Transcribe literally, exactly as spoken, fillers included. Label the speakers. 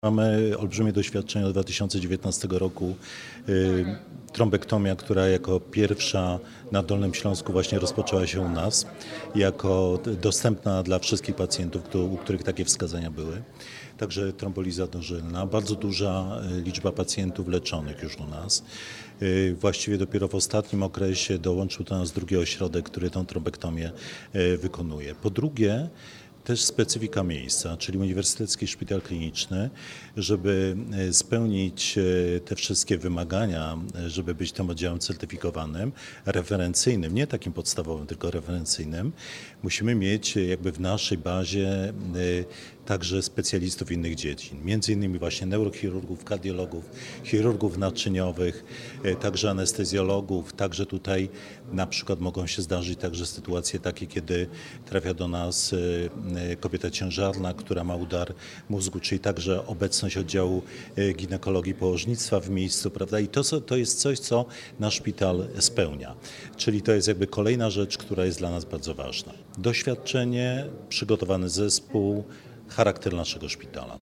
Speaker 1: Mamy olbrzymie doświadczenie od dwa tysiące dziewiętnastego roku. Y, Trombektomia, która jako pierwsza na Dolnym Śląsku właśnie rozpoczęła się u nas, jako dostępna dla wszystkich pacjentów, u których takie wskazania były. Także tromboliza dożylna, bardzo duża liczba pacjentów leczonych już u nas. Y, Właściwie dopiero w ostatnim okresie dołączył do nas drugi ośrodek, który tę trombektomię y, wykonuje. Po drugie, też specyfika miejsca, czyli Uniwersytecki Szpital Kliniczny, żeby spełnić te wszystkie wymagania, żeby być tym oddziałem certyfikowanym, referencyjnym, nie takim podstawowym, tylko referencyjnym, musimy mieć jakby w naszej bazie także specjalistów innych dziedzin, między innymi właśnie neurochirurgów, kardiologów, chirurgów naczyniowych, także anestezjologów, także tutaj na przykład mogą się zdarzyć także sytuacje takie, kiedy trafia do nas kobieta ciężarna, która ma udar mózgu, czyli także obecność oddziału ginekologii położnictwa w miejscu, prawda? I to, to jest coś, co nasz szpital spełnia. Czyli to jest jakby kolejna rzecz, która jest dla nas bardzo ważna. Doświadczenie, przygotowany zespół, charakter naszego szpitala.